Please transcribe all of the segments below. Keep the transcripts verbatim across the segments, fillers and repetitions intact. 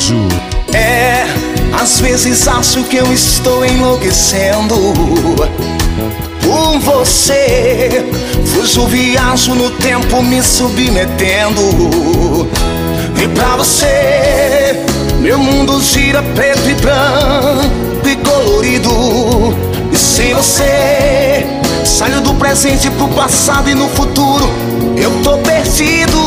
Paraíso. É, às vezes acho que eu estou enlouquecendo por você. Fujo, viajo no tempo, me submetendo. E pra você, meu mundo gira preto e branco e colorido. E sem você, saio do presente pro passado e no futuro eu tô perdido.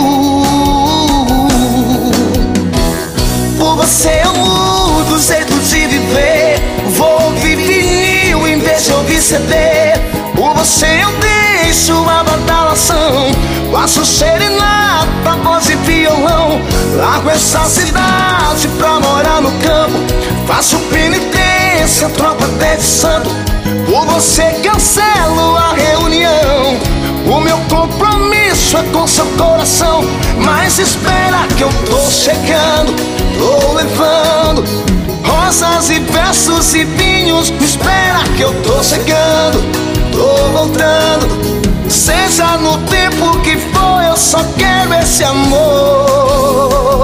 Por você eu mudo o jeito de viver. Vou ouvir vinil em vez de ouvir C D. Por você eu deixo a badalação, faço serenata, voz e violão. Largo essa cidade pra morar no campo, faço penitência, troco até de santo. Por você cancelo a reunião, o meu compromisso é com seu coração. Mas espera que eu tô chegando, tô levando rosas e versos e vinhos. Espera que eu tô chegando, tô voltando. Seja no tempo que for, eu só quero esse amor.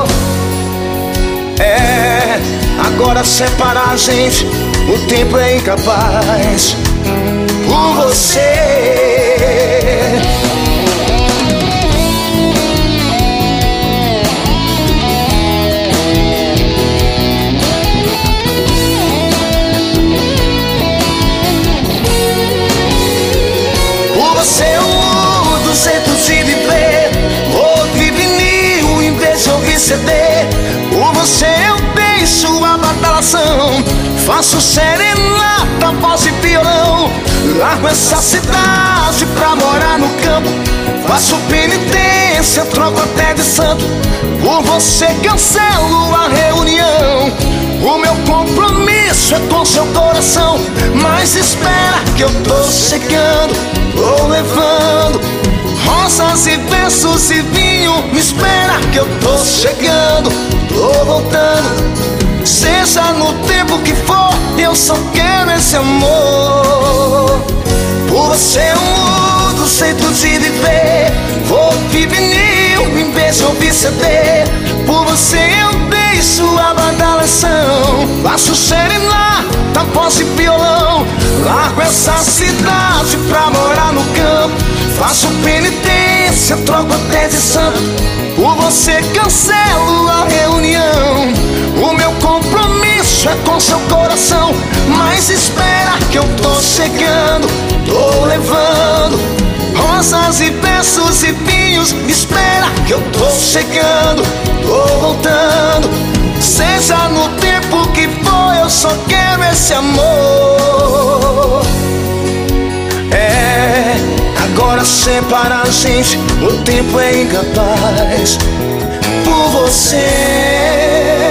É, agora separar a gente, o tempo é incapaz. Por você, você eu mudo o jeito de viver. Vou ouvir vinil em vez de ouvir C D. Por você eu deixo a badalação, faço serenata, voz e violão. Largo essa cidade pra morar no campo, faço penitência, troco até de santo. Por você cancelo a reunião, o meu compromisso é com seu coração. Mas espera que eu tô chegando, tô levando rosas e versos e vinho. Me espera que eu tô chegando, tô voltando. Seja no tempo que for, eu só quero esse amor. Por você eu mudo o jeito de viver. Vou ouvir vinil em vez de ouvir C D. Por você eu deixo a badalação, faço serenata, voz e violão. Largo essa cidade pra morar no campo, faço penitência, troco até de santo. Por você cancelo a reunião, o meu compromisso é com seu coração. Mas espera que eu tô chegando, tô levando rosas e versos e vinhos. Espera que eu tô chegando, tô voltando. Seja no tempo que for, eu só quero esse amor. É, agora separa a gente, o tempo é incapaz. Por você,